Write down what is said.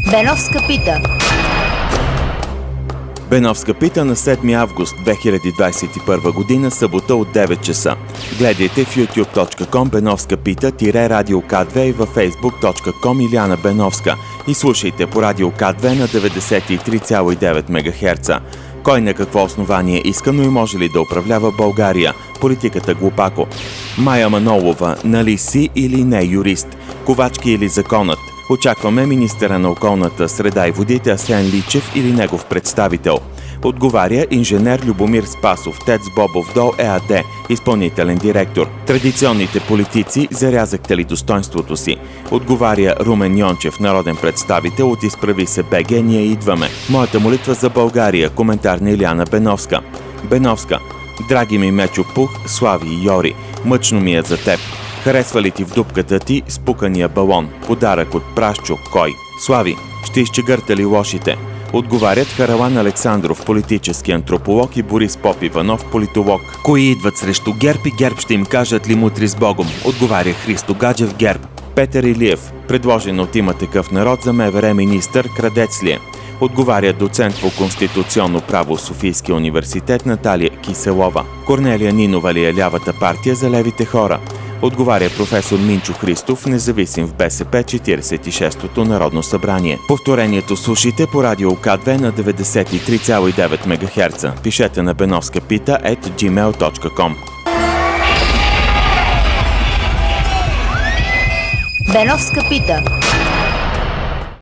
Беновска пита. Беновска пита на 7 август 2021 година, събота от 9 часа. Гледайте в youtube.com Беновска пита-радио К2 и във facebook.com Иляна Беновска и слушайте по радио К2 на 93,9 МГц. Кой на какво основание искано и може ли да управлява България? Политиката глупако. Мая Манолова, нали си или не юрист? Ковачки или законът? Очакваме министъра на околната среда и водите Асен Личев или негов представител. Отговаря инженер Любомир Спасов, ТЕЦ Бобов дол ЕАД, изпълнителен директор. Традиционните политици, зарязахте ли достоинството си? Отговаря Румен Йончев, народен представител от Изправи се БГ, ние идваме. Моята молитва за България, коментар на Иляна Беновска. Беновска. Драги ми Мечо Пух, Слави и Йори, мъчно ми е за теб. Харесва ли ти в дупката ти спукания балон? Подарък от Прашчо, кой? Слави, ще изчегърта ли лошите? Отговарят Харалан Александров, политически антрополог, и Борис Попиванов, политолог. Кои идват срещу ГЕРБ и ГЕРБ ще им кажат ли мутри с Богом? Отговаря Христо Гаджев, ГЕРБ. Петър Илиев, предложен от Има такъв народ за МВР министър, крадец ли е? Отговаря доцент по конституционно право в Софийския университет Наталия Киселова. Корнелия Нинова ли е лявата партия за левите хора? Отговаря професор Минчо Христов, независим в БСП, 46-то Народно събрание. Повторението слушайте по радио К2 на 93,9 МГц. Пишете на benovskapita@gmail.com. Беновска пита.